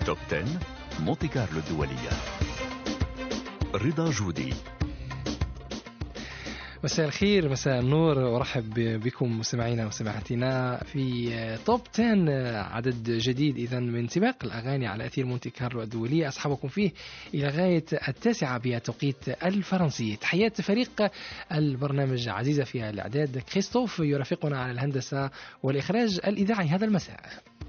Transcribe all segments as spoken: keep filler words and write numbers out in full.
توب عشرة مونتي كارلو الدولية. رضا جودي. مساء الخير، مساء النور، وارحب بكم مستمعينا وسماعاتنا في توب عشرة، عدد جديد إذن من سباق الأغاني على أثير مونتي كارلو الدولية، أصحابكم فيه إلى غاية التاسعة بتوقيت الفرنسي. تحيات فريق البرنامج عزيزة في الإعداد كريستوف، يرافقنا على الهندسة والإخراج الإذاعي هذا المساء.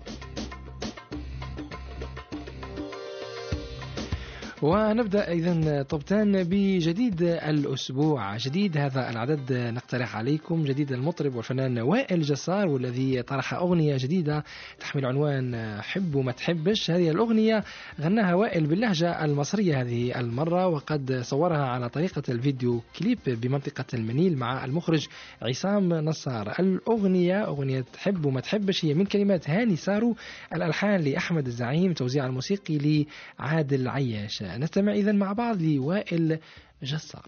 ونبدأ إذن توب عشرة بجديد الأسبوع. جديد هذا العدد نقترح عليكم جديد المطرب والفنان وائل جسار، والذي طرح أغنية جديدة تحمل عنوان حب وما تحبش. هذه الأغنية غناها وائل باللهجة المصرية هذه المرة، وقد صورها على طريقة الفيديو كليب بمنطقة المنيل مع المخرج عصام نصار. الأغنية أغنية حب وما تحبش هي من كلمات هاني سارو، الألحان لأحمد الزعيم، توزيع الموسيقي لعادل عياش. نستمع إذن مع بعض لوائل جسار.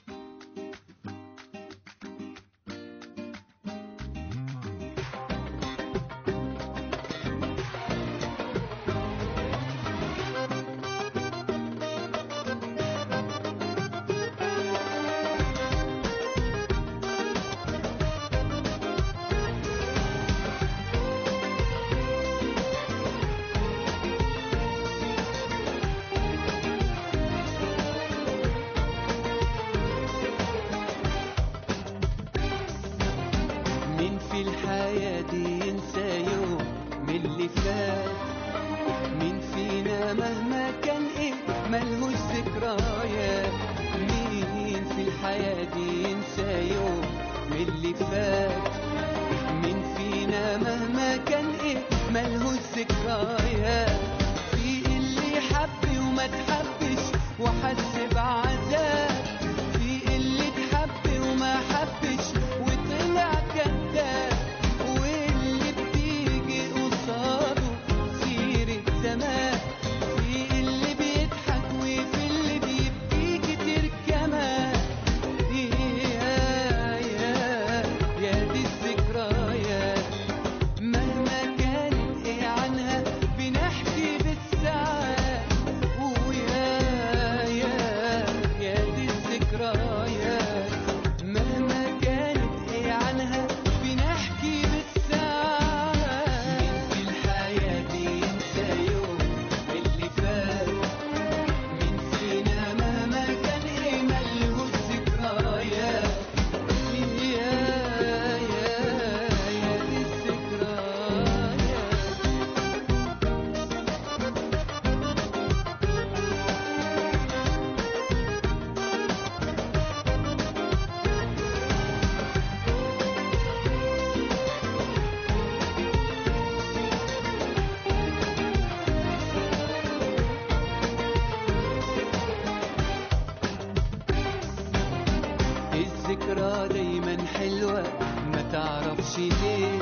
الذكرى دايما حلوة ما تعرفش ليه،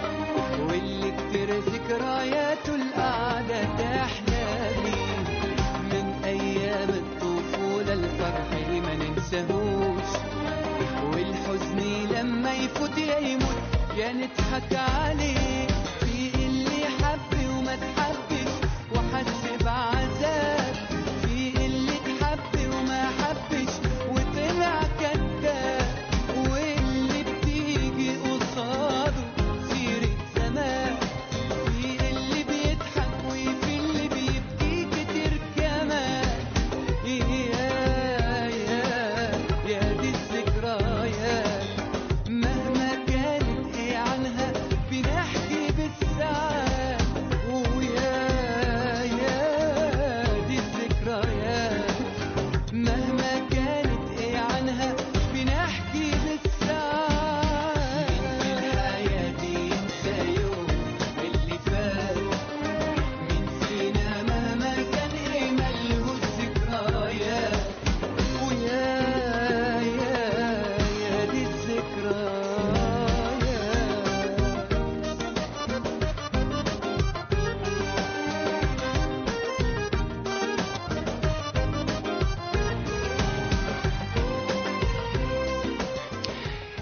واللي كتير ذكرياته القعدة تحلى بيه. من أيام الطفولة الفرح ما ننساهوش، والحزن لما يفوت يا يموت يا نضحك عليه. في اللي حب وما تحبش وحس بعذاب، في اللي تحب وما حبش وطلع كذاب، واللي بتيجي قصاده سيرة زمان. في اللي بيضحك وفي اللي بيبكي كتير كمان. يا يا يا دي الذكريات مهما كانت ايه عنها بنحكي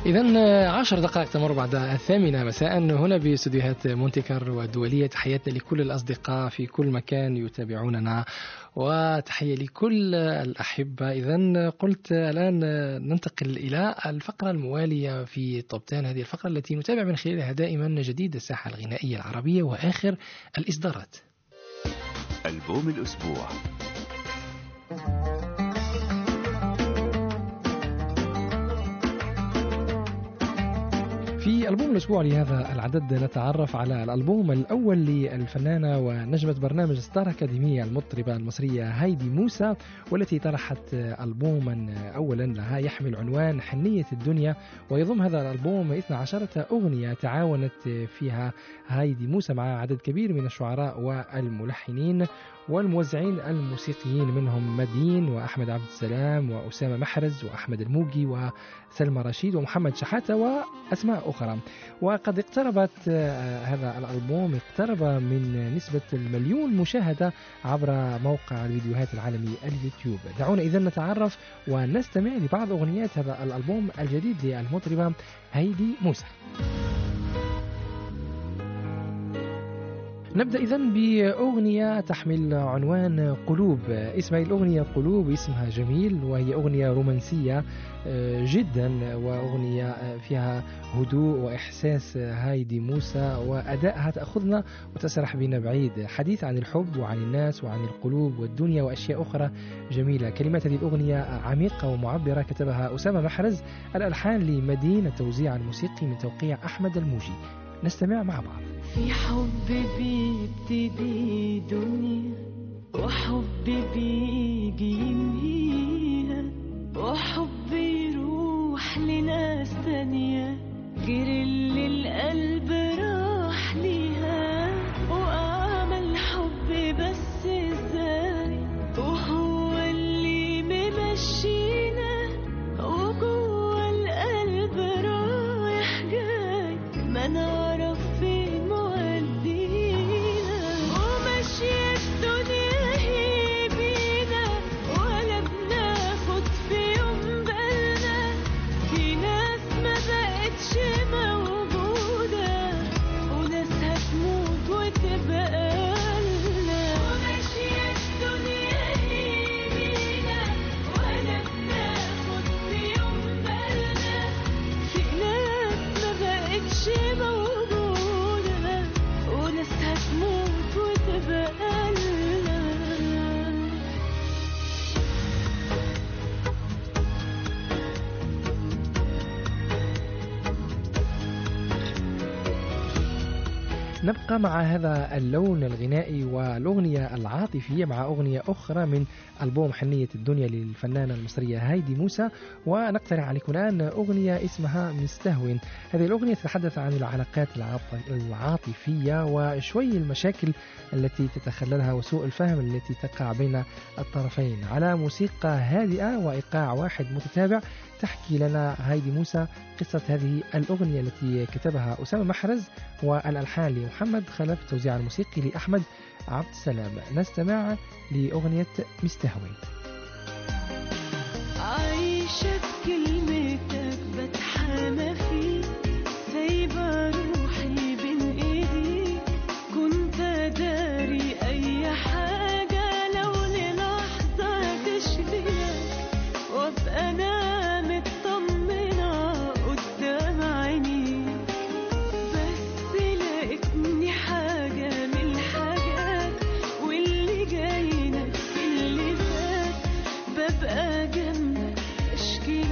إذن عشر دقائق تمر بعد الثامنة مساء هنا باستديوهات مونتي كارلو الدولية. تحياتنا لكل الأصدقاء في كل مكان يتابعوننا، وتحية لكل الأحبة. إذن قلت الآن ننتقل إلى الفقرة الموالية في توب عشرة، هذه الفقرة التي نتابع من خلالها دائما جديد الساحة الغنائية العربية وآخر الإصدارات. ألبوم الأسبوع. في ألبوم الأسبوع لهذا العدد نتعرف على الألبوم الأول للفنانة ونجمة برنامج ستار أكاديمية المطربة المصرية هايدي موسى، والتي طرحت ألبوما أولا لها يحمل عنوان حنية الدنيا، ويضم هذا الألبوم اثنتي عشرة أغنية تعاونت فيها هايدي موسى مع عدد كبير من الشعراء والملحنين والموزعين الموسيقيين، منهم مدين وأحمد عبد السلام وأسامة محرز وأحمد الموجي وسلمى رشيد ومحمد شحاتة وأسماء أخرى. وقد اقتربت هذا الألبوم اقترب من نسبة المليون مشاهدة عبر موقع الفيديوهات العالمي اليوتيوب. دعونا إذن نتعرف ونستمع لبعض أغنيات هذا الألبوم الجديد للمطربة هايدي موسى. نبدأ إذن بأغنية تحمل عنوان قلوب. اسم الأغنية قلوب، اسمها جميل، وهي أغنية رومانسية جدا، وأغنية فيها هدوء وإحساس هايدي موسى، وأدائها تأخذنا وتسرح بنا بعيد، حديث عن الحب وعن الناس وعن القلوب والدنيا وأشياء أخرى جميلة. كلمات هذه الأغنية عميقة ومعبرة، كتبها أسامة محرز، الألحان لمدين، التوزيع الموسيقي من توقيع أحمد الموجي. نستمع مع بعض. في حب بيبتدي دنيا، وحب بيجي ينهيها، وحب يروح لناس تانية غير اللي القلب راح ليها، وأعمل حب بس ازاي وهو اللي ممشينا، وجوه القلب رايح جاي ما نعرف فين مودينا، وماشية الدنيا هي بينا ولا بناخد في يوم بالنا، في ناس ما بقتش موجودة وناس هتموت وتبقى لنا، وماشية الدنيا هي بينا ولا بناخد في يوم بالنا، في ناس ما بقتش موجودة وناس هتموت وتبقى لنا. نبقى مع هذا اللون الغنائي والأغنية العاطفية مع أغنية أخرى من ألبوم حنية الدنيا للفنانة المصرية هايدي موسى، ونقترح عليكم الآن أغنية اسمها مستهون. هذه الأغنية تتحدث عن العلاقات العاطفية وشوي المشاكل التي تتخللها وسوء الفهم التي تقع بين الطرفين، على موسيقى هادئة وإيقاع واحد متتابع. تحكي لنا هايدي موسى قصة هذه الأغنية التي كتبها أسامة محرز، والألحان لمحمد خلف، التوزيع الموسيقي لأحمد عبد السلام. نستمع لأغنية مستهوي. عايشة بكلمتك بتحامى فيك، سايبة روحي بين ايديك، كنت داري اي حاجة لو للحظة تشبهك، وابقى انا مطمنة قدام عينيك، بس لقيتني حاجة من الحاجات واللي جاي نفس اللي فات، ببقى جنبك اشكي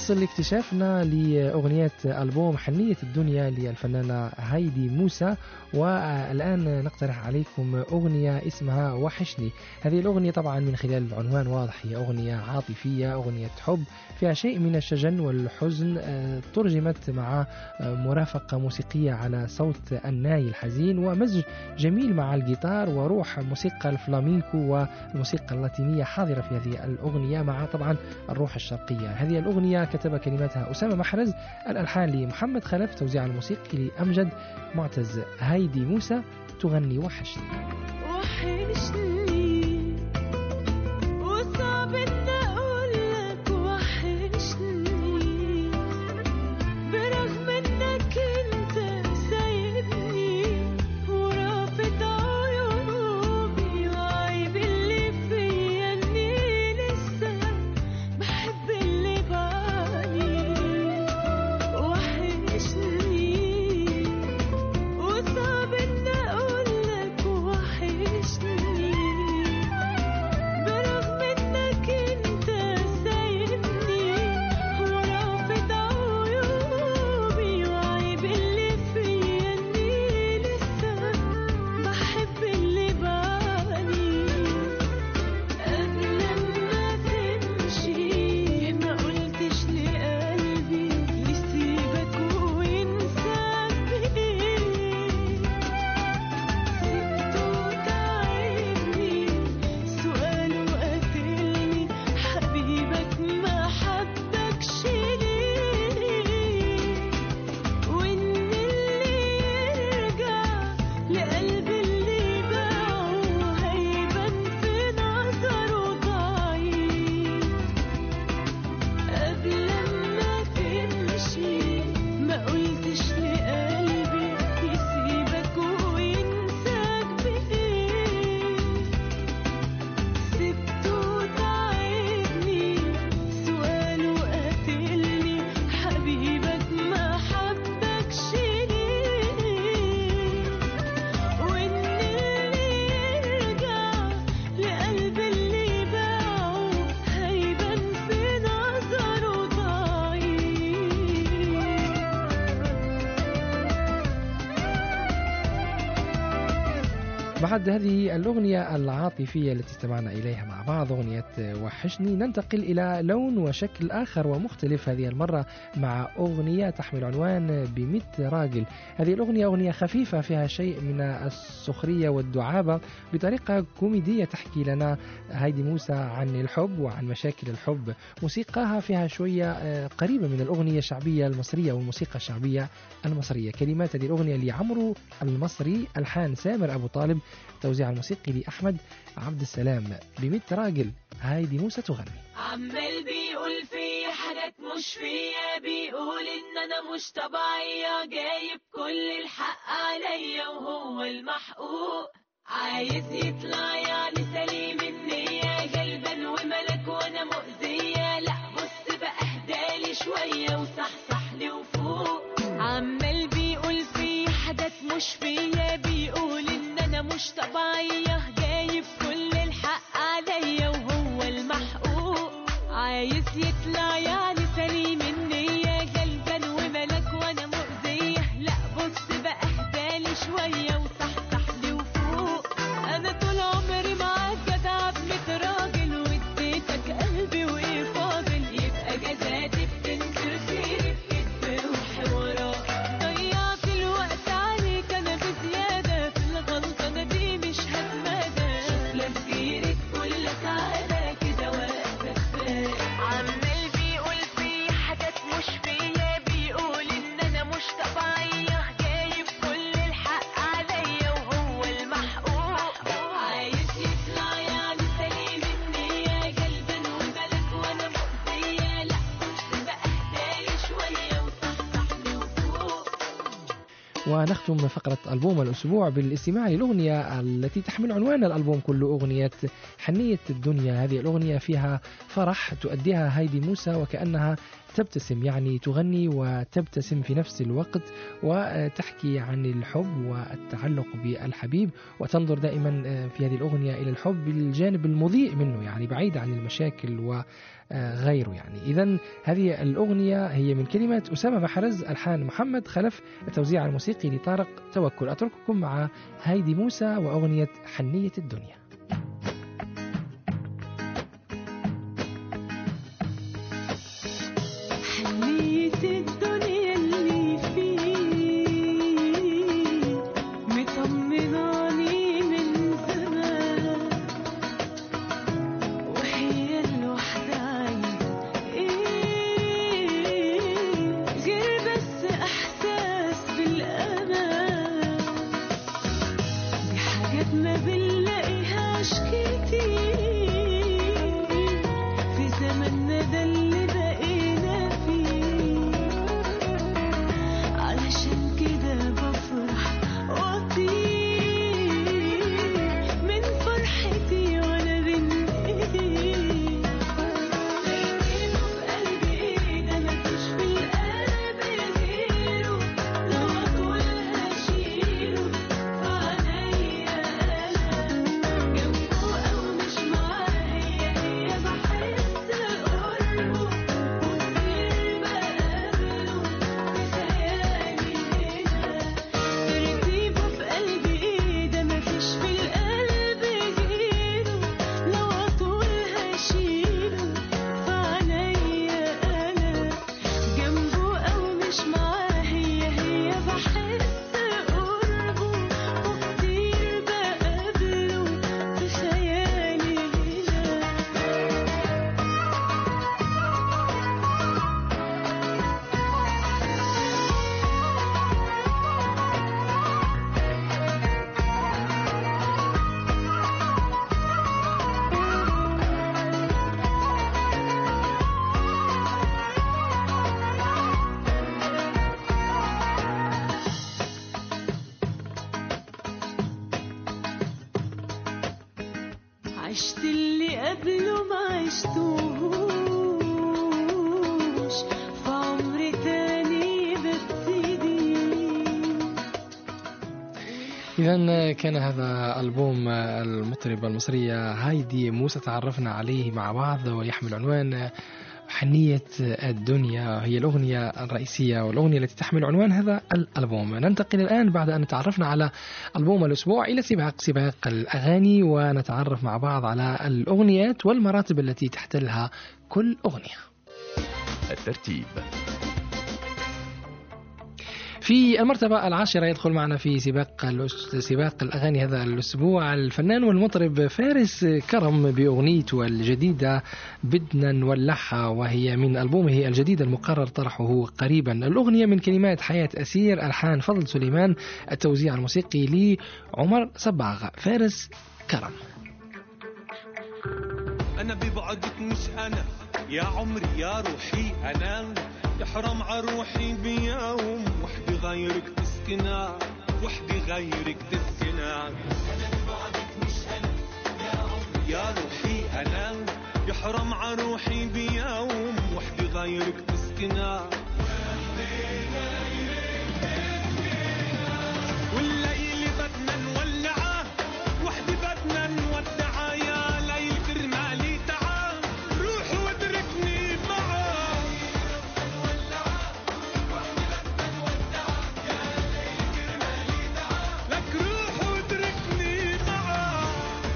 نواصل اكتشافنا لأغنية ألبوم حنية الدنيا للفنانة هايدي موسى، والآن نقترح عليكم أغنية اسمها وحشني. هذه الأغنية طبعا من خلال العنوان واضح هي أغنية عاطفية، أغنية حب فيها شيء من الشجن والحزن، ترجمت مع مرافقة موسيقية على صوت الناي الحزين ومزج جميل مع الجيتار وروح موسيقى الفلامينكو والموسيقى اللاتينية حاضرة في هذه الأغنية مع طبعا الروح الشرقية. هذه الأغنية كتب كلماتها أسامة محرز، الألحان لمحمد خلف، توزيع الموسيقي لأمجد معتز. هايدي موسى تغني وحشني. وحشني وصعب إن أقول لك وحشني، برغم إنك أنت سايبني ورافض عيوبي وعيب اللي فيا إني لسه بحب اللي بعاني. وحشني وصعب إن أقول لك وحشني، برغم إنك أنت سايبني ورافض عيوبي وعيب اللي فيا إني لسه بحب اللي بعاني. قبل ما تمشي ما قلتش لقلبي يسيبك وينساك بإيه، سبته تعبني سؤاله قاتلني حبيبك ما حبكش ليه، وإن اللي يرجع لقلب اللي باعه هيبان في نظره ضعيف. قبل ما تمشي ما قلتش لقلبي يسيبك وينساك بإيه، سبته تعبني سؤاله قاتلني حبيبك ما حبكش ليه، وإن اللي يرجع لقلب اللي باعه هيبان في نظره ضعيف. بعد هذه الأغنية العاطفية التي استمعنا إليها مع بعض، أغنية وحشني، ننتقل إلى لون وشكل آخر ومختلف هذه المرة مع أغنية تحمل عنوان بميت راجل. هذه الأغنية أغنية خفيفة فيها شيء من السخرية والدعابة بطريقة كوميدية، تحكي لنا هايدي موسى عن الحب وعن مشاكل الحب. موسيقاها فيها شوية قريبة من الأغنية الشعبية المصرية والموسيقى الشعبية المصرية. كلمات هذه الأغنية لعمرو المصري، ألحان سامر أبو طالب، توزيع الموسيقي لأحمد عبد السلام. بميت راجل هايدي موسى تغني. عمال بيقول في حاجات مش فيا، بيقول ان انا مش طبيعية، جايب كل الحق عليا وهو المحقوق، عايز يطلع يعني سليم النية، غلبان وملك وانا مؤذية، لا بص بقى اهدالي شوية وصحصح لي وفوق. عمال بيقول في حاجات مش فيا، بيقول ان انا مش طبيعية، جايب كل الحق عليا وهو المحقوق، عايز يطلع يعني سليم النية، غلبان وملك وانا مؤذية، لا بص بقى اهدالي شوية وصحصح لي وفوق. انا طول عمري معاك جدع بميت راجل، واديتك قلبي وايه فاضل، يبقى جزاتي بتنكر خيري بكذب وحوارات، ضيعت الوقت عليك انا بزيادة، في الغلطة انا دي مش هتمادى، شوف لك غيرك كل سعادة كده واقفة كفاية. عمال بيقول في حاجات مش فيا، بيقول ان انا مش طبيعية، جايب كل الحق عليا وهو المحقوق، عايز يطلع يعني سليم النية، غلبان وملك وانا مؤذية، لا بص بقى اهدالي شوية وصحصح لي وفوق. ونختم فقرة ألبوم الأسبوع بالاستماع للأغنية التي تحمل عنوان الألبوم كله، أغنية حنية الدنيا. هذه الأغنية فيها فرح تؤديها هايدي موسى وكأنها تبتسم، يعني تغني وتبتسم في نفس الوقت، وتحكي عن الحب والتعلق بالحبيب، وتنظر دائما في هذه الأغنية إلى الحب بالجانب المضيء منه، يعني بعيد عن المشاكل وغيره. يعني إذن هذه الأغنية هي من كلمات أسامة محرز، ألحان محمد خلف، التوزيع الموسيقي لطارق توكل. أترككم مع هايدي موسى وأغنية حنية الدنيا. عشت اللي قبله ما عشتوش، في عمري تاني ببتدي. إذن كان هذا ألبوم المطربة المصرية هايدي موسى، تعرفنا عليه مع بعض، ويحمل عنوان حنية الدنيا. هي الأغنية الرئيسية والأغنية التي تحمل عنوان هذا الألبوم. ننتقل الآن بعد أن تعرفنا على ألبوم الأسبوع إلى سباق سباق الأغاني، ونتعرف مع بعض على الأغنيات والمراتب التي تحتلها كل أغنية. الترتيب: في المرتبة العاشرة يدخل معنا في سباق سباق الأغاني هذا الأسبوع الفنان والمطرب فارس كرم بأغنيته الجديدة بدنا نولعها، وهي من ألبومه الجديد المقرر طرحه قريبا. الأغنية من كلمات حياة أسير، ألحان فضل سليمان، التوزيع الموسيقي لعمر صباغ. فارس كرم. أنا ببعدك مش أنا يا عمري يا روحي، أنا يحرم عروحي بيوم وحدي غيرك تسكنا، وحدي غيرك تسكنا. أنا ببعدك مش أنا يا عمري يا روحي، أنا يحرم عروحي بيوم وحدي غيرك تسكنا، والليل بدنا نولعه وحدي بدنا نودعه، يا ليل كرمالي تعال روح وادركني معاه. لك روح وادركني معاه.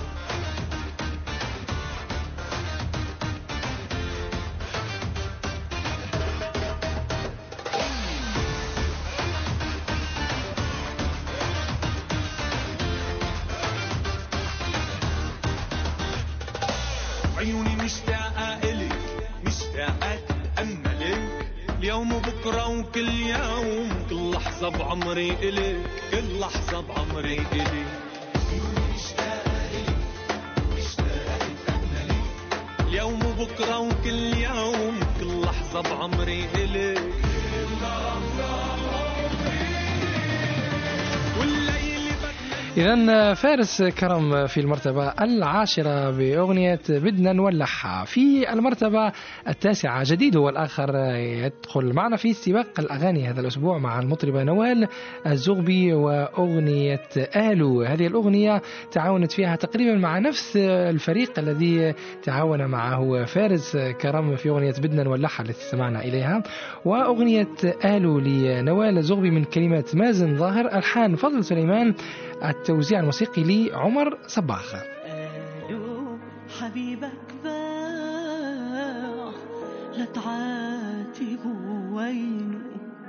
عيوني مشتاقة إلك مشتاقة تأملك، اليوم وبكرة وكل يوم كل لحظة بعمري إلك، كل لحظة بعمري إلك. عيوني مشتاقة إلك مشتاقة تأملك، اليوم وبكرة وكل يوم كل لحظة بعمري إلك، كل لحظة بعمري. والليل بدنا إذن فارس كرم في المرتبة العاشرة بأغنية بدنا نولعها. في المرتبة التاسعة جديد والآخر يدخل معنا في سباق الأغاني هذا الأسبوع مع المطربة نوال الزغبي وأغنية آلو. هذه الأغنية تعاونت فيها تقريبا مع نفس الفريق الذي تعاون معه فارس كرم في أغنية بدنا نولعها التي استمعنا إليها. وأغنية آلو لنوال الزغبي من كلمات مازن ظاهر، ألحان فضل سليمان، التوزيع الموسيقي لعمر صباغ. قالوا حبيبك باع لا تعاتبه وينه،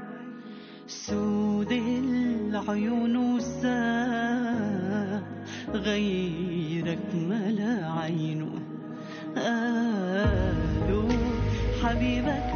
سود العيون وساء غيرك ملا عينه. قالوا حبيبك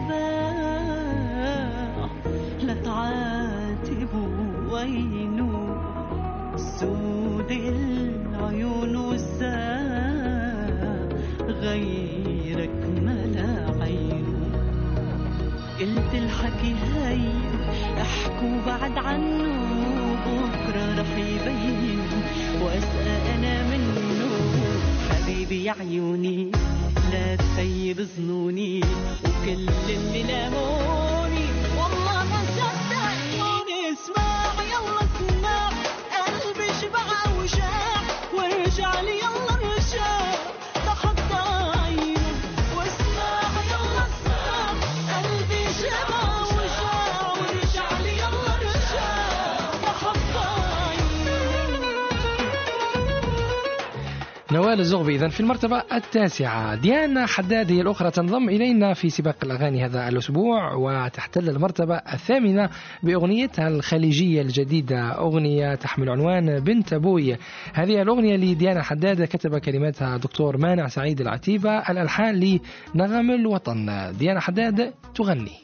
باع لا تعاتبه وينه، سود العيون والساء غيرك ملا عينه. قلت الحكي هاي احكوا بعد عنه، بكرة رح يبين واسأل انا منه. حبيبي يا عيوني لا تخيب ظنوني، وكل اللي لاموني والله ما صدقوني. اسمع يلا اسمع قلبي شبع وشاع، وارجع لي يلا رجع تحطى عينه. واسمع يلا اسمع قلبي شبع وشاع، وارجع لي يلا رجع تحطى عينه. نوال الزغبي إذن في المرتبة التاسعة. ديانا حداد هي الأخرى تنضم إلينا في سباق الأغاني هذا الأسبوع وتحتل المرتبة الثامنة بأغنيتها الخليجية الجديدة، أغنية تحمل عنوان بنت أبوي. هذه الأغنية لديانا حداد كتب كلماتها دكتور مانع سعيد العتيبة، الألحان لنغم الوطن. ديانا حداد تغني.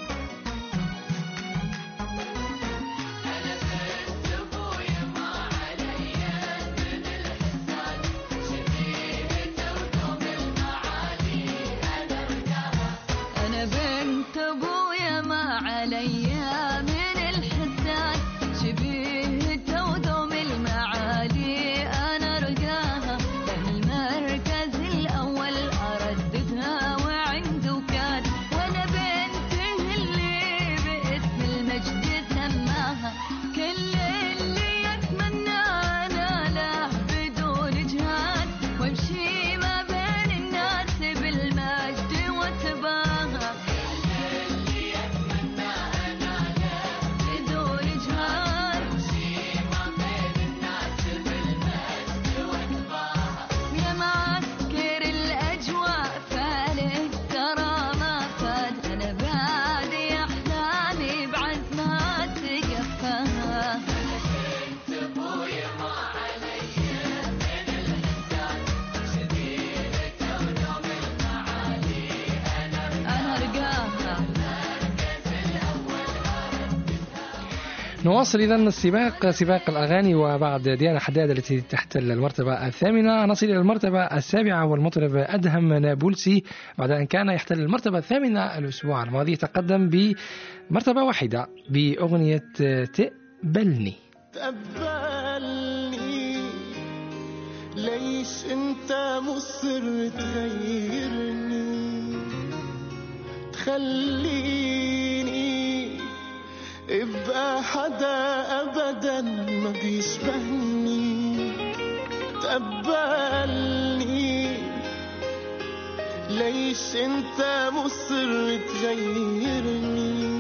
نواصل إذن السباق، سباق الأغاني، وبعد ديانا حداد التي تحتل المرتبة الثامنة نصل إلى المرتبة السابعة والمطرب أدهم نابلسي بعد أن كان يحتل المرتبة الثامنة الأسبوع الماضي. تقدم بمرتبة واحدة بأغنية تقبلني. تقبلني ليش أنت مصر تغيرني، تخليني ابقى حدا ابدا ما بيشبهني. تقبلني ليش انت مصر تغيرني،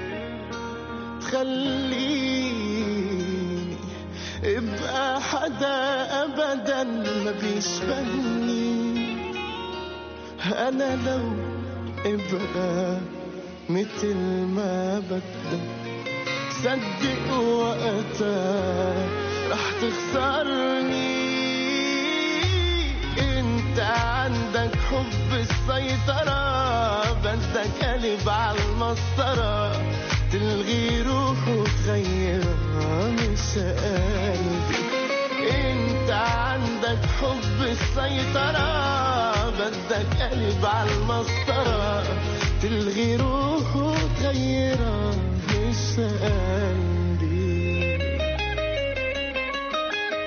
تخليني ابقى حدا ابدا ما بيشبهني. انا لو ابقى مثل ما بدك صدق وقتها رح تخسرني. انت عندك حب السيطرة، بدك قلب عالمسطرة، تلغي روح وتغيرها مش قلبي. انت عندك حب السيطرة، بدك قلب عالمسطرة، تلغي روح وتغيرها مش قلبي.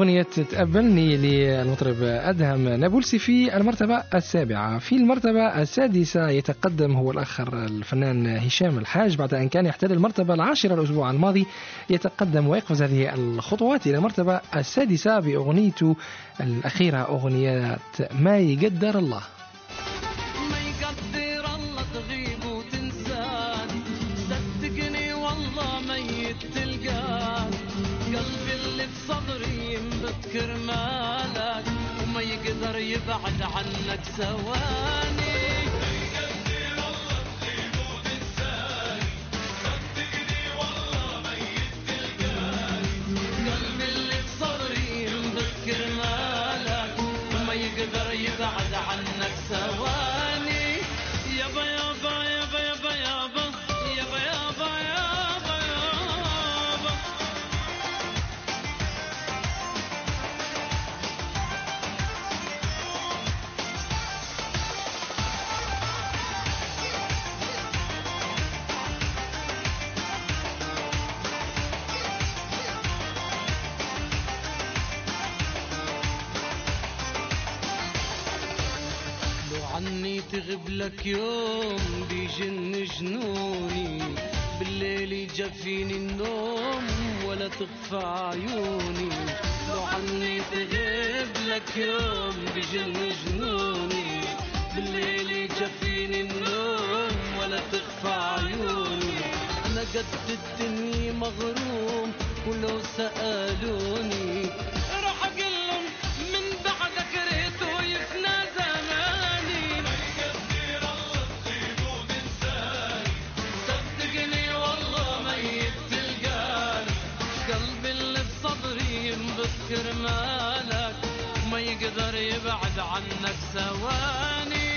أغنية تقبلني للمطرب أدهم نابلسي في المرتبة السابعة. في المرتبة السادسة يتقدم هو الآخر الفنان هشام الحاج بعد أن كان يحتل المرتبة العاشرة الأسبوع الماضي، يتقدم ويقفز هذه الخطوات إلى المرتبة السادسة بأغنيته الأخيرة، أغنية ما يقدر الله. ما يقدر الله تغيب وتنساني، صدقني والله ميت تلقاني، قلبي اللي بصدري ينبت كرمالك وما يقدر يبعد عنك ثواني. ما يقدر الله تغيب وتنساني، صدقني والله ميت تلقاني، قلبي اللي بصدري ينبت كرمالك وما يقدر يبعد عنك ثواني. يابا يابا يابا يابا يابا يابا يابا يابا يابا. عني تغب لك يوم بيجن جنوني، بالليل يجفيني النوم ولا تخفى عيوني. لو عني تغب لك يوم بيجن جنوني، بالليل يجفيني النوم ولا تخفى عيوني. أنا قد الدنيا مغروم ولو سألوني راح أقلهم من بعدك ريتو يفنى زماني. ما يقدر الله تغيب وتنساني، صدقني والله ميت تلقاني، قلبي اللي بصدري ينبت كرمالك وما يقدر يبعد عنك ثواني.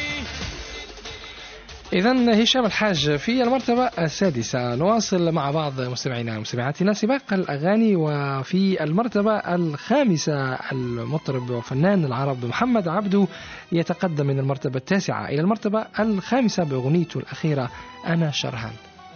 إذن هشام الحاج في المرتبة السادسة. نواصل مع بعض مستمعينا ومستمعاتنا سباق الأغاني، وفي المرتبة الخامسة المطرب وفنان العرب محمد عبده يتقدم من المرتبة التاسعة إلى المرتبة الخامسة بأغنيته الأخيرة أنا شرهان.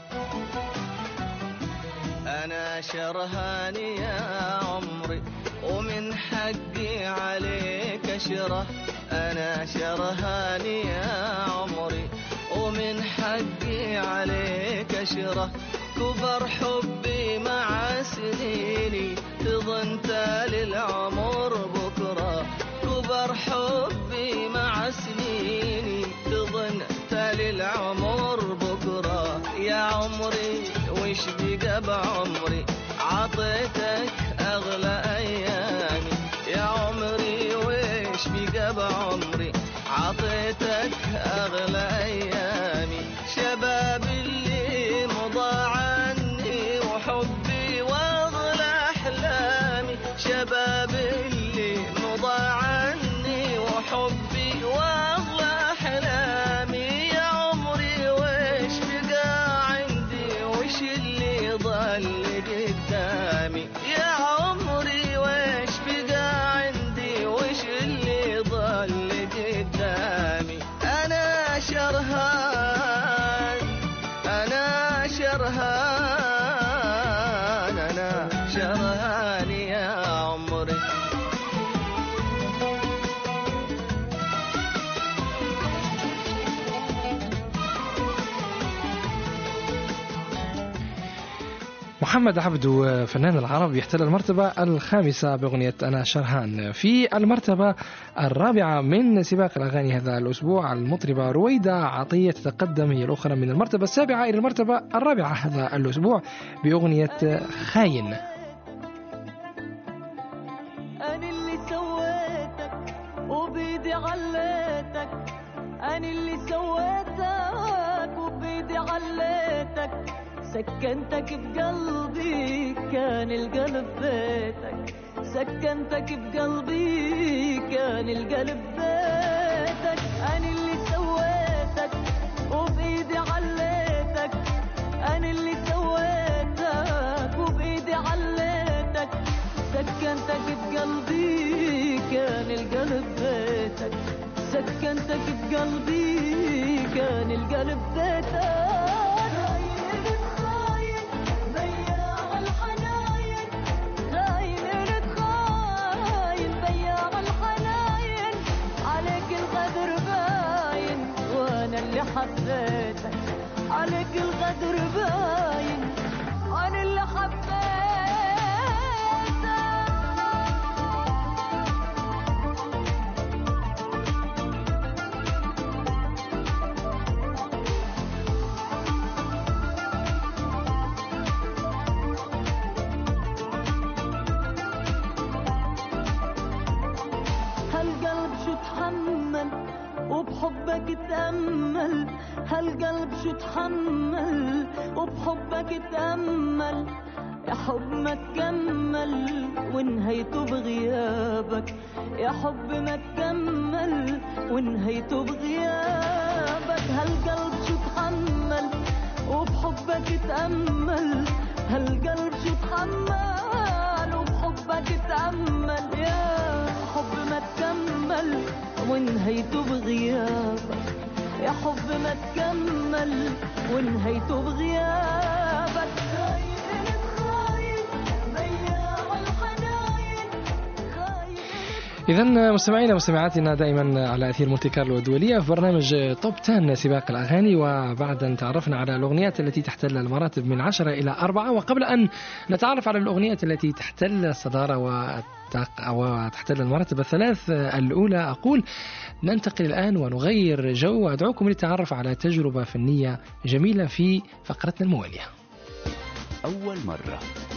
أنا شرهان يا عمري ومن حقي عليك أشره، أنا شرهان يا عمري ومن حقي عليك أشره، كبر حبي مع سنيني تظن تالي العمر بكرة، كبر حبي مع سنيني تظن تالي العمر بكرة. يا عمري وش بقى بعمري عطيتك أغلى أيامي، يا عمري وش بقى بعمري عطيتك أغلى أيامي. شباب اللي مضى عني وحبي وأغلى أحلامي، شباب اللي مضى عني وحبي وأغلى أحلامي. يا عمري وش بقى عندي وش اللي ضل قدامي، يا عمري وش بقى عندي وش اللي ضل قدامي. أنا شرهان أنا شرهان أنا شرهان يا عمري. محمد عبده فنان العرب يحتل المرتبة الخامسة بأغنية أنا شرهان. في المرتبة الرابعة من سباق الأغاني هذا الأسبوع المطربة رويدة عطية تتقدم هي الأخرى من المرتبة السابعة إلى المرتبة الرابعة هذا الأسبوع بأغنية خاين. أنا اللي سويتك وبيدي عليتك، أنا اللي سويتك وبيدي عليتك، سكنتك بقلبي كان القلب بيتك، سكنتك بقلبي كان القلب بيتك. أنا اللي سويتك وبإيدي عليتك، أنا اللي سويتك وبإيدي عليتك، سكنتك بقلبي كان القلب بيتك، سكنتك بقلبي كان القلب بيتك. خاين بياع الحناين، خاين حبيتك عليك الغدر باين أنا اللي حبيتك. هالقلب شو تحمل وبحبك تأمل، هالقلب شو تحمل وبحبك تأمل، يا حب ما تكمل ونهيته بغيابك، يا حب ما تكمل ونهيته بغيابك. هالقلب شو تحمل وبحبك تأمل، هالقلب شو تحمل وبحبك تأمل، يا حب ما تكمل ونهيته بغيابك، يا حب ما تكمل ونهيته بغيابك. خاين خاين بياع الحناين خاين. إذا مستمعينا ومستمعاتنا دائما على أثير مونتي كارلو الدولية في برنامج توب عشرة سباق الأغاني، وبعد أن تعرفنا على الأغنيات التي تحتل المراتب من عشرة إلى أربعة، وقبل أن نتعرف على الأغنيات التي تحتل الصدارة وتحتل المراتب الثلاث الأولى، أقول ننتقل الآن ونغير جو وأدعوكم للتعرف على تجربة فنية جميلة في فقرتنا الموالية. أول مرة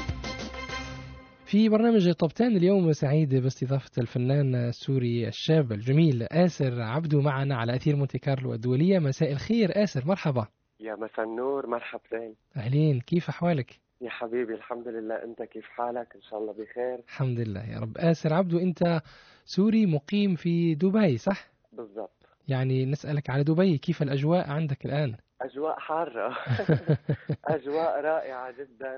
في برنامج توب عشرة اليوم سعيد باستضافة الفنان السوري الشاب الجميل آسر عبدو معنا على أثير مونتي كارلو الدولية. مساء الخير آسر، مرحبا. يا مساء النور، مرحبتين. أهلين، كيف أحوالك؟ يا حبيبي الحمد لله، أنت كيف حالك؟ إن شاء الله بخير. الحمد لله يا رب. آسر عبدو، أنت سوري مقيم في دبي صح؟ بالضبط. يعني نسألك على دبي، كيف الأجواء عندك الآن؟ أجواء حارة. أجواء رائعة جدا،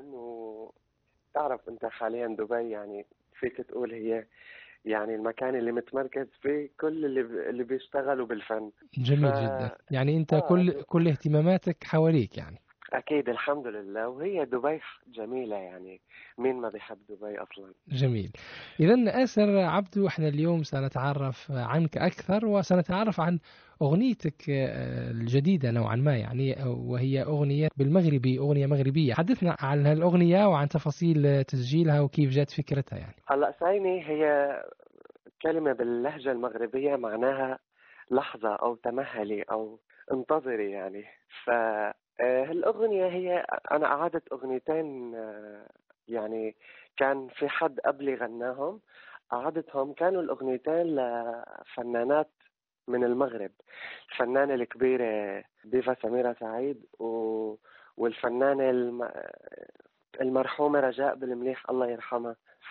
وتعرف أنت حاليا دبي يعني فيك تقول هي يعني المكان اللي متمركز فيه كل اللي اللي بيشتغلوا بالفن. جميل ف... جدا. يعني أنت آه. كل كل اهتماماتك حواليك يعني. أكيد الحمد لله، وهي دبي جميلة يعني، مين ما بيحب دبي أصلا. جميل. إذن آسر عبدو، احنا اليوم سنتعرف عنك أكثر وسنتعرف عن أغنيتك الجديدة نوعا ما يعني، وهي أغنية بالمغربي، أغنية مغربية. حدثنا عن هالأغنية وعن تفاصيل تسجيلها وكيف جات فكرتها يعني. هلأ سايني هي كلمة باللهجة المغربية معناها لحظة أو تمهلي أو انتظري يعني. ف هالأغنية هي أنا أعادت أغنيتين يعني كان في حد قبلي غناهم، أعادتهم. كانوا الأغنيتين لفنانات من المغرب، الفنانة الكبيرة ديفا سميرة سعيد و... والفنانة الم... المرحومة رجاء بالمليح الله يرحمها.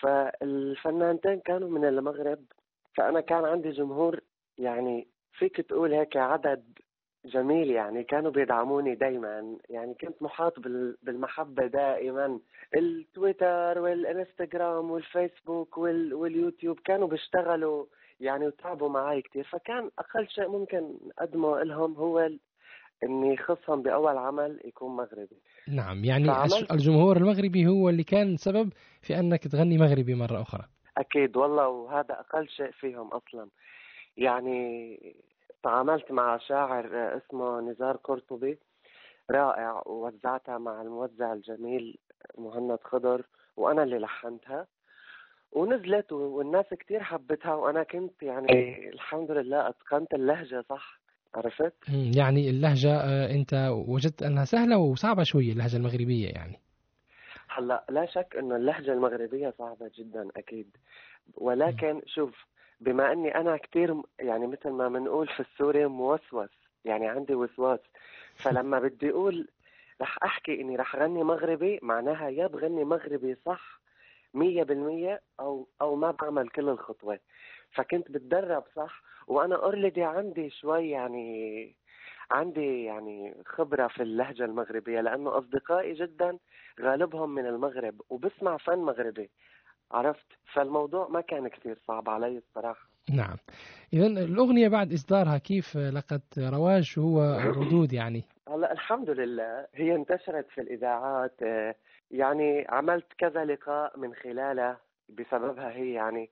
فالفنانتين كانوا من المغرب، فأنا كان عندي جمهور يعني فيك تقول هيك عدد جميل يعني، كانوا بيدعموني دايما يعني، كنت محاط بالمحبة دائما. التويتر والانستغرام والفيسبوك وال... واليوتيوب كانوا بيشتغلوا يعني وتعبوا معي كتير، فكان أقل شيء ممكن أقدمه لهم هو إني يخصهم بأول عمل يكون مغربي. نعم، يعني فعملت... الجمهور المغربي هو اللي كان سبب في أنك تغني مغربي مرة أخرى. أكيد والله، وهذا أقل شيء فيهم أصلا يعني. تعاملت مع شاعر اسمه نزار قرطبي رائع، ووزعتها مع الموزع الجميل مهند خضر، وأنا اللي لحنتها ونزلت والناس كتير حبتها، وأنا كنت يعني الحمد لله أتقنت اللهجة صح، عرفت؟ يعني اللهجة أنت وجدت أنها سهلة وصعبة شوية اللهجة المغربية يعني؟ هلا لا شك إنه اللهجة المغربية صعبة جدا أكيد، ولكن شوف بما أني أنا كتير يعني مثل ما بنقول في السوري موسوس يعني، عندي وسواس، فلما بدي أقول رح أحكي إني رح غني مغربي معناها يا بغني مغربي صح مية بالمية أو أو ما بعمل كل الخطوات. فكنت بتدرب صح، وأنا أوريدي عندي شوي يعني عندي يعني خبرة في اللهجة المغربية، لأنه أصدقائي جدا غالبهم من المغرب وبسمع فن مغربي، عرفت؟ فالموضوع ما كان كثير صعب علي الصراحة. نعم. إذن الأغنية بعد إصدارها كيف لقت رواج هو ردود يعني؟ هلا الحمد لله هي انتشرت في الإذاعات يعني، عملت كذا لقاء من خلالها بسببها هي يعني.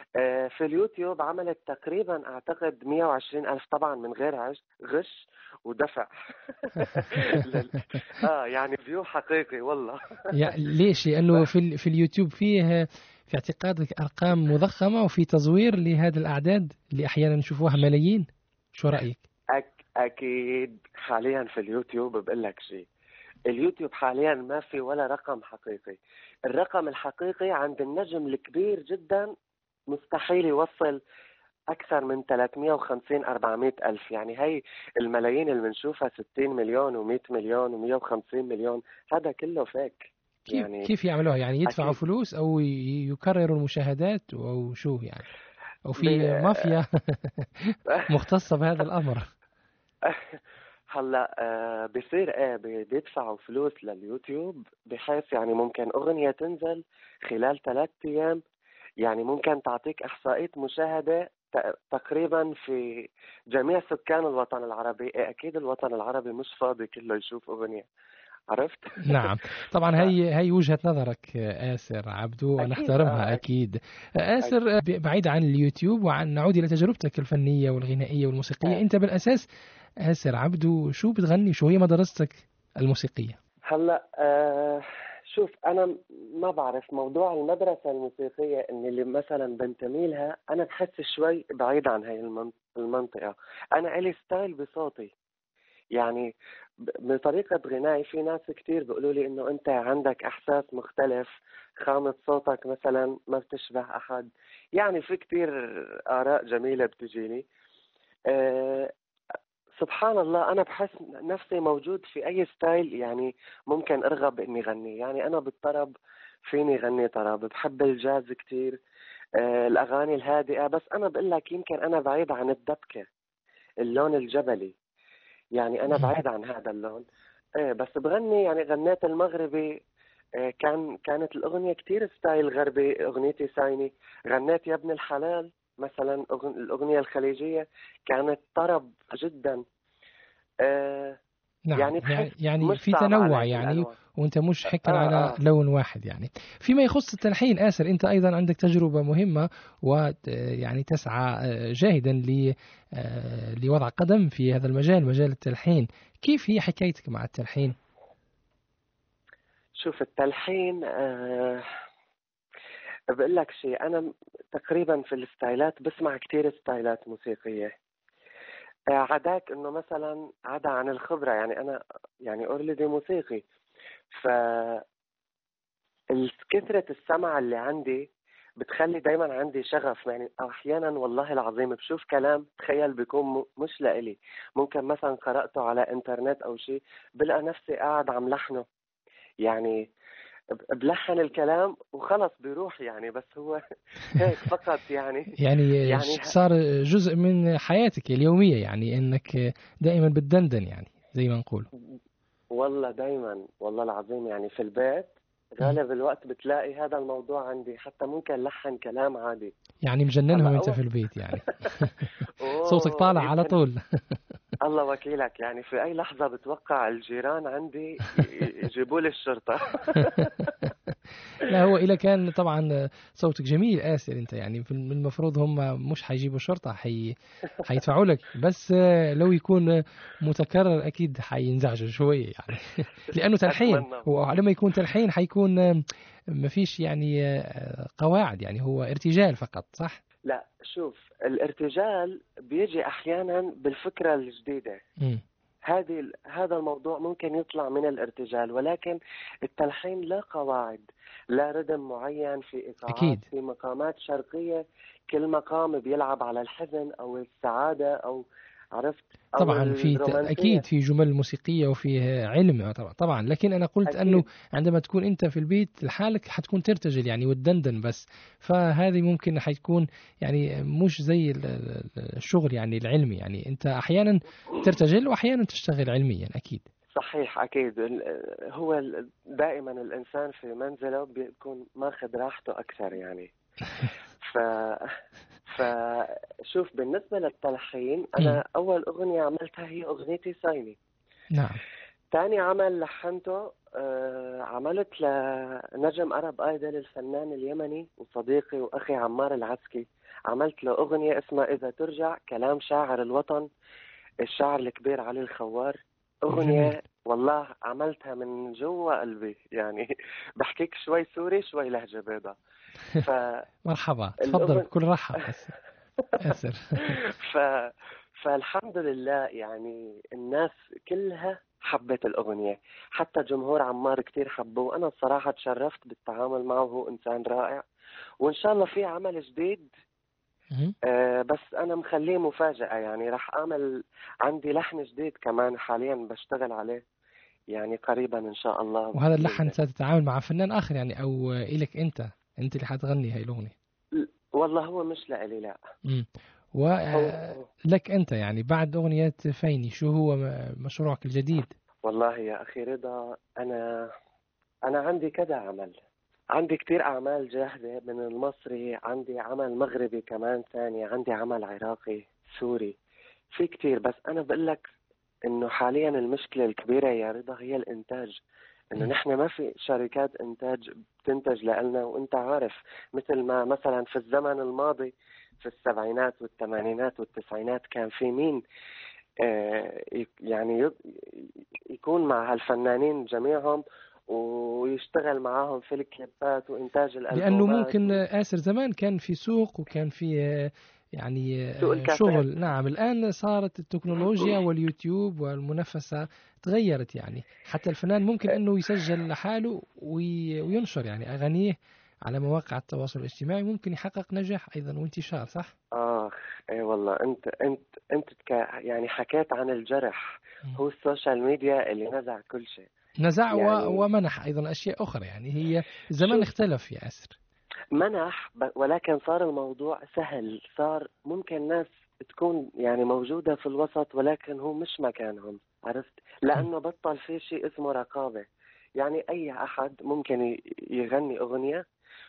آه، في اليوتيوب عملت تقريبا أعتقد مية وعشرين ألف، طبعا من غير عش- غش ودفع. لل- اه يعني فيو حقيقي والله. يعني ليش؟ لأنه في ال- في اليوتيوب فيه في اعتقادك أرقام مضخمة وفي تزوير لهذه الأعداد اللي أحيانا نشوفوها ملايين. شو رأيك؟ أك أكيد حاليا في اليوتيوب بقول لك شيء، اليوتيوب حاليا ما في ولا رقم حقيقي. الرقم الحقيقي عند النجم الكبير جدا مستحيل يوصل أكثر من ثلاثمية وخمسين أربعمية ألف. يعني هي الملايين اللي بنشوفها ستين مليون ومئة مليون ومئة وخمسين مليون، هذا كله فيك. كيف يعني كيف يعملوها؟ يعني يدفعوا أكيد. فلوس أو ي- يكرروا المشاهدات أو شو يعني؟ أو في ب... مافيا مختصة بهذا الأمر؟ هلا آه، بصير ايه بي- بيدفعوا فلوس لليوتيوب، بحيث يعني ممكن اغنية تنزل خلال ثلاث ايام، يعني ممكن تعطيك احصائية مشاهدة ت- تقريبا في جميع سكان الوطن العربي. إيه اكيد الوطن العربي مش فاضي كله يشوف اغنية، عرفت؟ نعم طبعا، ف... هي هي وجهة نظرك آسر عبدو اكيد ونحترمها اه أكيد. أكيد. آسر، ب- بعيد عن اليوتيوب وعن نعود إلى تجربتك الفنية والغنائية والموسيقية، آه. أنت بالأساس آسر عبدو شو بتغني؟ شو هي مدرستك الموسيقية؟ هلا آه شوف، انا ما بعرف موضوع المدرسه الموسيقيه ان اللي مثلا بنتمي لها، انا بحس شوي بعيد عن هاي المن- المنطقه. انا الي ستايل بصوتي، يعني ب- بطريقه غنائي. في ناس كتير بيقولوا لي انه انت عندك احساس مختلف، خامه صوتك مثلا ما بتشبه احد. يعني في كتير اراء جميله بتجيني. آه سبحان الله، أنا بحس نفسي موجود في أي ستايل، يعني ممكن أرغب إني غني. يعني أنا بالطرب فيني غني طرب، بحب الجاز كتير، آه الأغاني الهادئة. بس أنا بقول لك يمكن أنا بعيد عن الدبكة، اللون الجبلي، يعني أنا بعيد عن هذا اللون. إيه بس بغني، يعني غنيت المغربي. آه كان كانت الأغنية كتير ستايل غربي، أغنيتي سايني. غنيت يا ابن الحلال مثلا، أغن- الأغنية الخليجية كانت طرب جدا. آه نعم يعني يعني بحس يعني مش في صعب تنوع علي يعني، الألوان. وانت مش حكر آه على آه لون واحد يعني. فيما يخص التلحين آسر، انت ايضا عندك تجربة مهمة ويعني تسعى آه، جاهدا ل آه، لوضع قدم في هذا المجال، مجال التلحين. كيف هي حكايتك مع التلحين؟ شوف التلحين، آه بقول لك شيء، أنا تقريبا في الستايلات بسمع كتير ستايلات موسيقية. آه عداك إنه مثلا عدا عن الخبرة، يعني أنا يعني أوريدي موسيقي، ف كثرة السمع اللي عندي بتخلي دايما عندي شغف. يعني أحيانا والله العظيم بشوف كلام تخيل بيكون م- مش لإلي، ممكن مثلا قرأته على إنترنت أو شيء، بلقى نفسي قاعد عم لحنه. يعني ب- بلحن الكلام وخلص بيروح، يعني بس هو هيك فقط يعني. يعني يعني ش- ه- صار جزء من حياتك اليومية، يعني انك دائما بتدندن يعني زي ما نقول. والله دايما والله العظيم، يعني في البيت مم. غالب الوقت بتلاقي هذا الموضوع عندي، حتى ممكن لحن كلام عادي. يعني مجننهم هلا انت أول في البيت يعني. صوتك أوه طالع على يمكن طول. الله وكيلك، يعني في أي لحظة بتوقع الجيران عندي ي- ي- يجيبوا لي الشرطة. لا هو إذا كان طبعا صوتك جميل آسر، أنت يعني في المفروض هم مش حيجيبوا شرطة، حي حيدفعوا لك، بس آه، لو يكون متكرر أكيد حينزعجوا شوية يعني. لأنه تلحين، أتمنى. ولما يكون تلحين حيكون آه، ما فيش يعني آه، قواعد، يعني هو ارتجال فقط، صح؟ لا شوف، الارتجال بيجي أحيانا بالفكرة الجديدة. مم. هذه هذا الموضوع ممكن يطلع من الارتجال، ولكن التلحين لا قواعد، لا ردم معين، في إيقاعات، أكيد في مقامات شرقية، كل مقام بيلعب على الحزن أو السعادة أو عرفت أو طبعا في ت- الرومانسية. اكيد في جمل موسيقيه وفي علم طبعا طبعا، لكن انا قلت انه أكيد عندما تكون انت في البيت لحالك حتكون ترتجل يعني وتدندن بس، فهذه ممكن حتكون يعني مش زي ال- ال- الشغل يعني العلمي، يعني انت احيانا ترتجل واحيانا تشتغل علميا اكيد. صحيح. أكيد ال- هو ال- دائما الإنسان في منزله بيكون ماخذ راحته أكثر يعني. ف فشوف بالنسبة للتلحين، مم. أنا أول أغنية عملتها هي أغنيتي سايني. نعم. تاني عمل لحنته آه عملت لنجم أرب آيدل الفنان اليمني وصديقي وأخي عمار العسكي، عملت له أغنية اسمها إذا ترجع، كلام شاعر الوطن الشاعر الكبير علي الخوار. أغنية جميل. والله عملتها من جوا قلبي، يعني بحكيك شوي سوري شوي لهجة بيضاء. ف... مرحبا، تفضل بكل راحة. آسر. ف... فالحمد لله يعني الناس كلها حبت الأغنية، حتى جمهور عمار كتير حبوه. أنا الصراحة تشرفت بالتعامل معه، هو إنسان رائع، وإن شاء الله في عمل جديد. آه بس أنا مخليه مفاجأة، يعني رح أعمل عندي لحن جديد كمان حاليا بشتغل عليه يعني قريبا إن شاء الله. وهذا اللحن ستتعامل مع فنان آخر يعني أو إلك أنت أنت اللي حتغني هاي الأغنية؟ والله هو مش لإلي، لا. امم ولك أنت يعني بعد أغنية فيني، شو هو مشروعك الجديد؟ والله يا أخي رضا، أنا أنا عندي كذا عمل، عندي كتير أعمال جاهزة من المصري، عندي عمل مغربي كمان ثاني، عندي عمل عراقي سوري، في كتير. بس أنا بقول لك إنه حاليا المشكلة الكبيرة يا رضا هي الإنتاج، إنه نحن ما في شركات إنتاج بتنتج لنا. وإنت عارف مثل ما مثلا في الزمن الماضي في السبعينات والثمانينات والتسعينات كان في مين آه يعني يكون مع هالفنانين جميعهم ويشتغل معاهم في الكليبات وإنتاج الألبومات. لأنه ممكن آسر زمان كان في سوق وكان في يعني شغل. نعم، الآن صارت التكنولوجيا واليوتيوب والمنافسة تغيرت، يعني حتى الفنان ممكن أنه يسجل لحاله وينشر يعني أغانيه على مواقع التواصل الاجتماعي، ممكن يحقق نجاح أيضا وانتشار. صح؟ آه أي والله. أنت أنت أنت يعني حكيت عن الجرح. م. هو السوشيال ميديا اللي نزع كل شيء، نزع يعني ومنح أيضا أشياء أخرى. يعني هي زمان اختلف يا أسر، منح ولكن صار الموضوع سهل، صار ممكن ناس تكون يعني موجودة في الوسط ولكن هو مش مكانهم، عرفت؟ لأنه بطل في شيء اسمه رقابة. يعني أي أحد ممكن يغني أغنية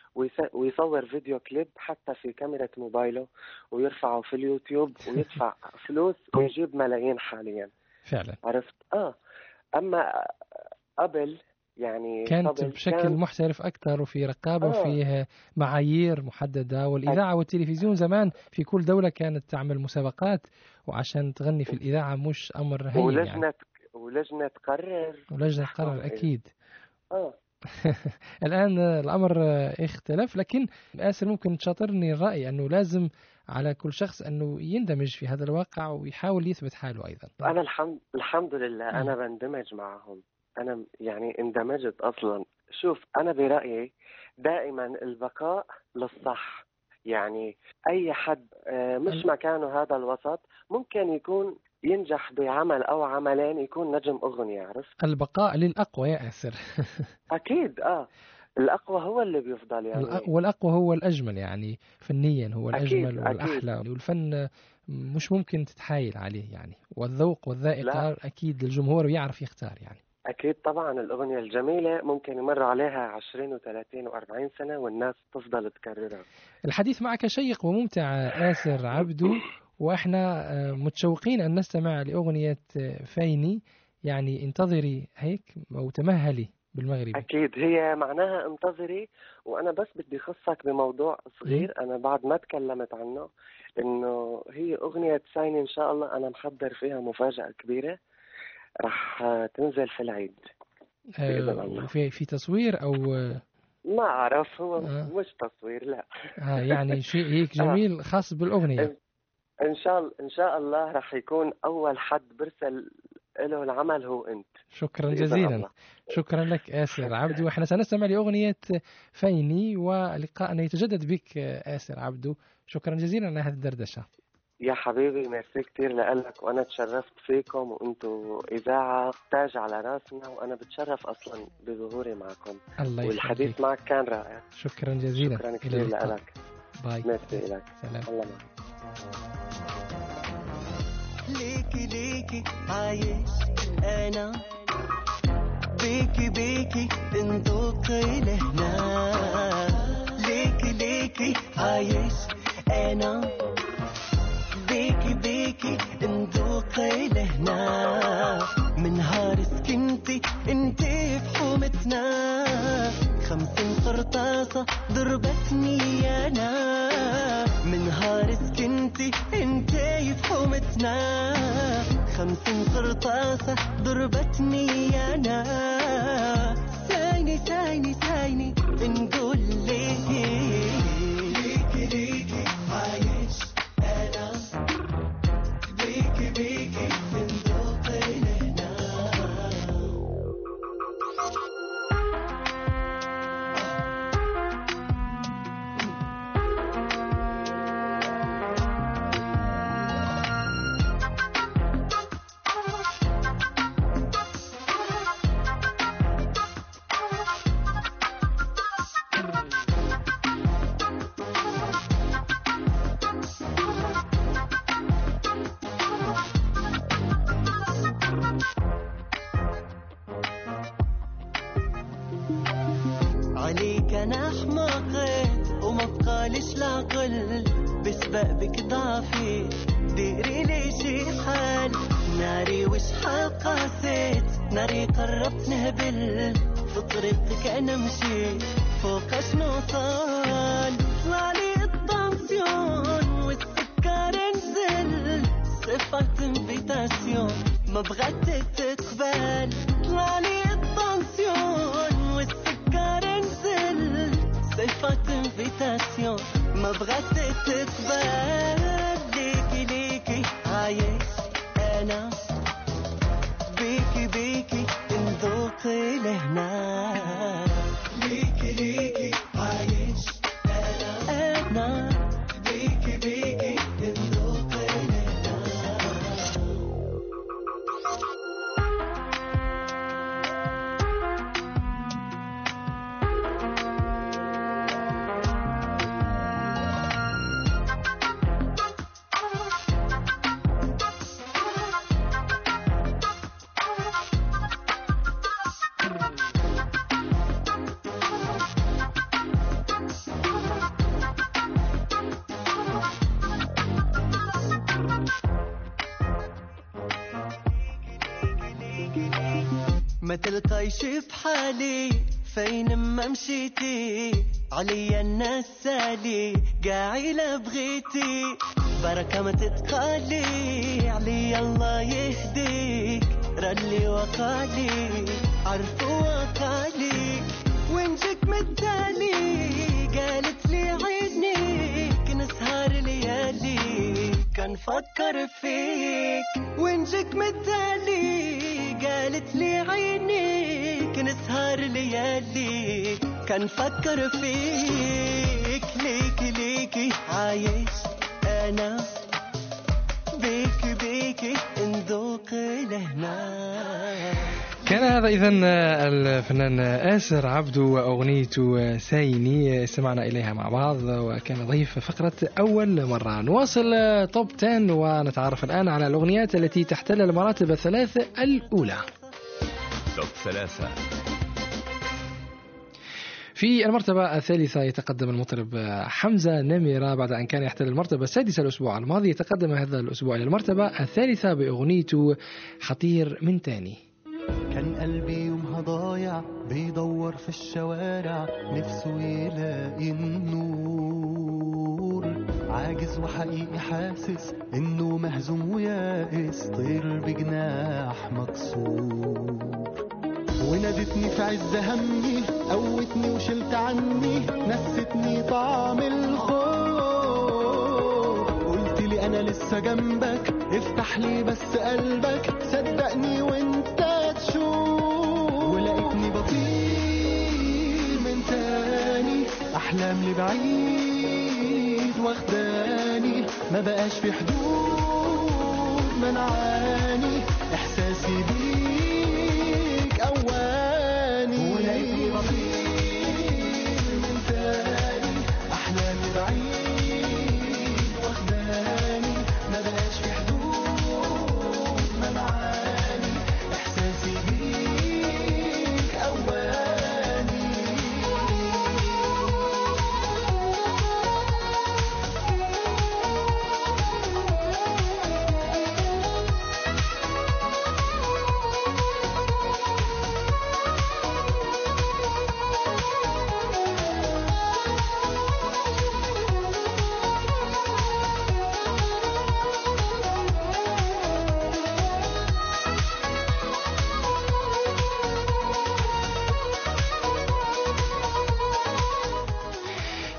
ويصور فيديو كليب حتى في كاميرا موبايله ويرفعه في اليوتيوب ويدفع فلوس ويجيب ملايين حاليا. فعلا، عرفت؟ آه أما قبل يعني كانت بشكل كان... محترف أكثر وفي رقابة آه. وفيه معايير محددة. والإذاعة والتلفزيون زمان في كل دولة كانت تعمل مسابقات، وعشان تغني في الإذاعة مش أمر هين ولجنة يعني. ولجنة تقرر ولجنة تقرر أكيد. آه. الآن الأمر اختلف، لكن آسر ممكن تشاطرني الرأي أنه لازم على كل شخص أنه يندمج في هذا الواقع ويحاول يثبت حاله أيضا. أنا الحمد الحمد لله م. أنا بندمج معهم، أنا يعني اندمجت أصلا. شوف أنا برأيي دائما البقاء للصح، يعني أي حد مش مكانه هذا الوسط ممكن يكون ينجح بعمل أو عملين يكون نجم أغنية، عرفت؟ البقاء للأقوى يا آسر. أكيد آه الأقوى هو اللي بيفضل يعني، والأقوى هو الأجمل يعني فنيا، هو الأجمل والأحلى. والفن مش ممكن تتحايل عليه يعني، والذوق والذائقة أكيد الجمهور يعرف يختار يعني. أكيد طبعا الأغنية الجميلة ممكن يمر عليها عشرين وثلاثين وأربعين سنة والناس تفضل تكررها. الحديث معك شيق وممتع آسر عبدو، وإحنا متشوقين أن نستمع لأغنية فيني، يعني انتظري هيك أو تمهلي بالمغربي. أكيد هي معناها انتظري. وأنا بس بدي خصك بموضوع صغير م- أنا بعد ما تكلمت عنه، إنه هي أغنية فيني إن شاء الله أنا محضر فيها مفاجأة كبيرة رح تنزل في العيد بإذن الله. في في تصوير أو ما أعرف، هو آه. مش تصوير لا آه يعني شيء هيك جميل خاص بالأغنية. إن شاء الله إن شاء الله رح يكون أول حد برسل له العمل هو أنت. شكرا جزيلا الله. شكرا لك آسر عبدو. احنا سنستمع لأغنية فيني ولقاءنا يتجدد بك آسر عبدو. شكرا جزيلا على هذه الدردشة يا حبيبي. ميرسي كتير لك، وأنا تشرفت فيكم وأنتوا إذاعة تاج على راسنا، وأنا بتشرف أصلا بظهوري معكم. الله والحديث يخليك. معك كان رائع. شكرا جزيلا. شكرا كتير لك. باي. ميرسي لك. سلام. الله معك. ليكي ليكي عايش أنا، بيكي بيكي انطقي لهنا. ليكي ليكي عايش أنا، بيكي بيكي انطقي لهنا. من هار سكنتي انتي في حومي انتي في حومتنا خمسين قرطاسة ضربتني يا ناس سايني سايني سايني نقول ليكي ليكي ليكي عايش أنا بيكي بيكي بندوق لهنا عليك انا حماقت وما بقالش العقل بسبق بك ضعفي ديري لي شي حال ناري وش قاسيت ناري قربت نهبل في طريقك انا مشيت فوق شنو صال طلعلي الطنسيون والسكر نزل صفات انفيتاسيون ما بغت تقبل طلعلي الطنسيون والسكر نزل صفات انفيتاسيون ما بغت تقبل ليكي ليكي عايش انا بيكي بيكي نذوق لهنا ليكي ليكي عايش انا انا بيكي بيكي نذوق لهنا ما تلقايش في حالي فين ما مشيتي عليا الناس سالي قاعي بغيتي بركة ما تتقالي علي الله يهديك رالي وقالي عرفوا وقالي وينجك متالي قالت لي عينيك نسهر ليالي كان فكر فيك وينجك متالي قالت لي عينيك نسهر ليالي كان فكر فيك ليكي ليكي عايش أنا بيكي بيكي نذوق لهنا. كان هذا إذن الفنان آسر عبدو وأغنيته سايني سمعنا إليها مع بعض وكان ضيف فقرة أول مرة. نواصل توب عشرة ونتعرف الآن على الأغنيات التي تحتل المراتب الثلاث الأولى. توب ثلاثة. في المرتبة الثالثة يتقدم المطرب حمزة نميرة بعد أن كان يحتل المرتبة السادسة الأسبوع الماضي. يتقدم هذا الأسبوع إلى المرتبة الثالثة بأغنيته حطير من تاني. كان قلبي يومها ضايع بيدور في الشوارع نفسه يلاقي النور عاجز وحقيقي حاسس انه مهزوم ويائس طير بجناح مكسور ونادتني في عز همي قوتني وشلت عني نستني طعم الخوف قلت لي انا لسه جنبك افتح لي بس قلبك صدقني وانت ولقيتني بطير من تاني أحلام لبعيد واخداني ما بقاش في حدود منعاني إحساسي بيك أواني ولقيتني بطير من تاني أحلام لبعيد واخداني ما بقاش في حدود منعاني إحساسي بيك أواني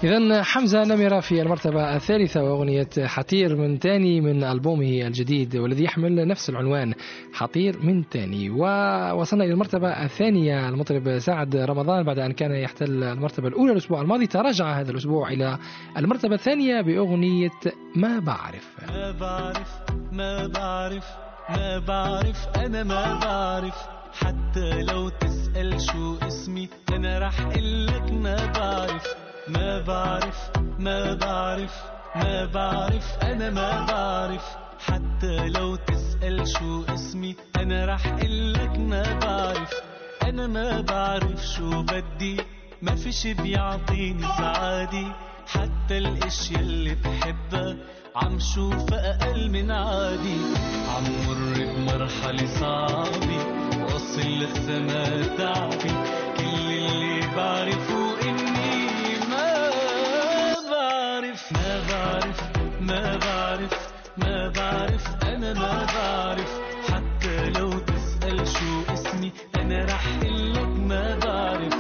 إذن حمزة نمرة في المرتبة الثالثة وأغنية حطير من تاني من ألبومه الجديد والذي يحمل نفس العنوان حطير من تاني. ووصلنا إلى المرتبة الثانية المطرب سعد رمضان بعد أن كان يحتل المرتبة الأولى الأسبوع الماضي تراجع هذا الأسبوع إلى المرتبة الثانية بأغنية ما بعرف. ما بعرف ما بعرف ما بعرف أنا ما بعرف حتى لو تسأل شو اسمي أنا رح قلك ما بعرف. ما بعرف ما بعرف ما بعرف أنا ما بعرف حتى لو تسأل شو اسمي أنا رح قلك ما بعرف. أنا ما بعرف شو بدي ما فيش بيعطيني سعادي حتى الاشياء اللي بحبها عم شوفها أقل من عادي. عم مر بمرحلة صعبة وصل للزمان تعبي كل اللي بعرفه إني ما بعرف. ما بعرف ما بعرف ما بعرف أنا ما بعرف حتى لو تسأل شو اسمي أنا رح قلك ما بعرف.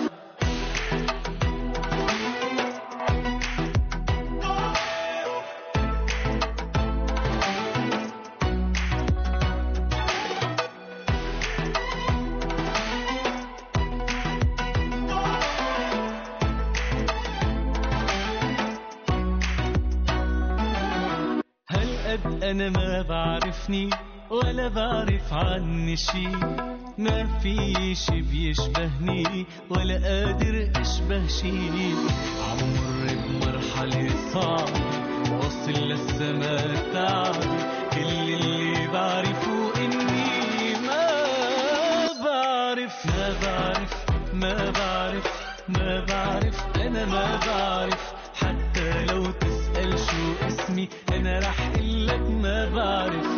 أنا ما بعرفني ولا بعرف عني شي ما في شي بيشبهني ولا قادر أشبه شي. عمر بمرحلة صعبة وصل للسما تعبي كل اللي بعرفه إني ما بعرف. ما بعرف ما بعرف ما بعرف أنا ما بعرف حتى لو تسأل شو اسمي أنا رح قلك ما بعرف.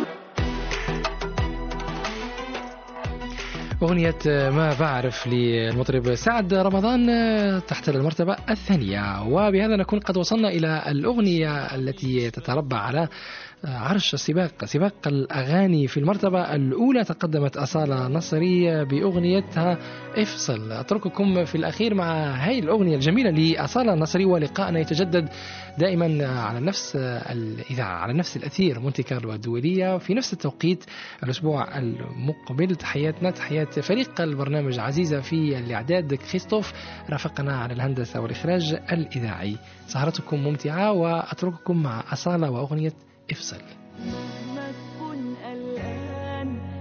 أغنية ما بعرف للمطرب سعد رمضان تحت المرتبة الثانية. وبهذا نكون قد وصلنا إلى الأغنية التي تتربع على عرش السباق سباق الأغاني. في المرتبة الأولى تقدمت أصالة نصري بأغنيتها افصل. أترككم في الأخير مع هاي الأغنية الجميلة لأصالة نصري ولقاءنا يتجدد دائما على نفس الإذاعة على نفس الأثير مونتي كارلو الدولية في نفس التوقيت الأسبوع المقبل. تحياتنا تحيات فريق البرنامج عزيزة في الإعداد كريستوف رافقنا على الهندسة والإخراج الإذاعي. سهرتكم ممتعة وأترككم مع أصالة وأغنية افصل. ما تكون قلقان